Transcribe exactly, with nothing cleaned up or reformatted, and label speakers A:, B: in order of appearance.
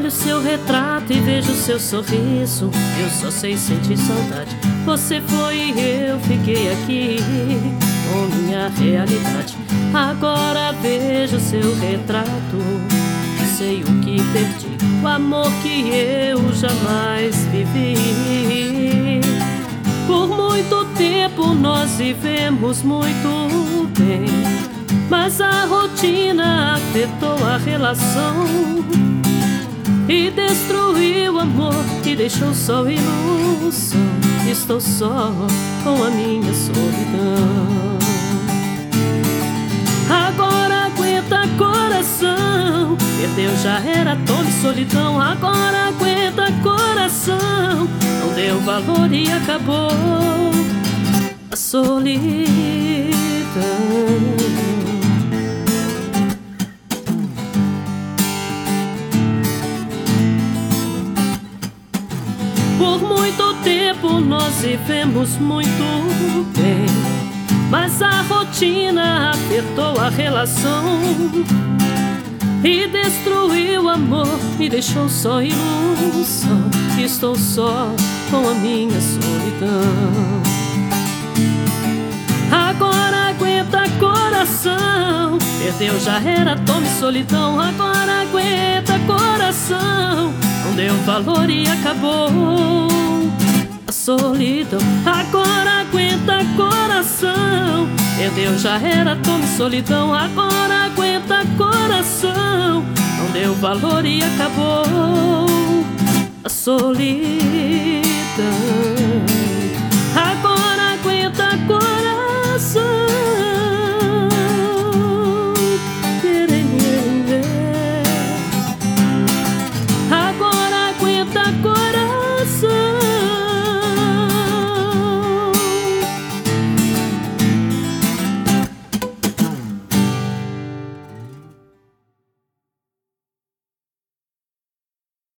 A: Olho seu retrato e vejo seu sorriso. Eu só sei sentir saudade. Você foi e eu fiquei aqui com minha realidade. Agora vejo seu retrato, sei o que perdi, o amor que eu jamais vivi. Por muito tempo nós vivemos muito bem, mas a rotina afetou a relação e destruiu o amor e deixou só ilusão. Estou só com a minha solidão. Agora aguenta coração, perdeu já era, tome solidão. Agora aguenta coração, não deu valor e acabou a solidão. Por muito tempo nós vivemos muito bem, mas a rotina apertou a relação e destruiu o amor, me deixou só ilusão. Estou só com a minha solidão. Agora aguenta coração, perdeu já era, tome solidão. Agora aguenta coração, não deu valor e acabou a solidão. Agora aguenta coração, perdeu já era, tome solidão. Agora aguenta coração, não deu valor e acabou a solidão.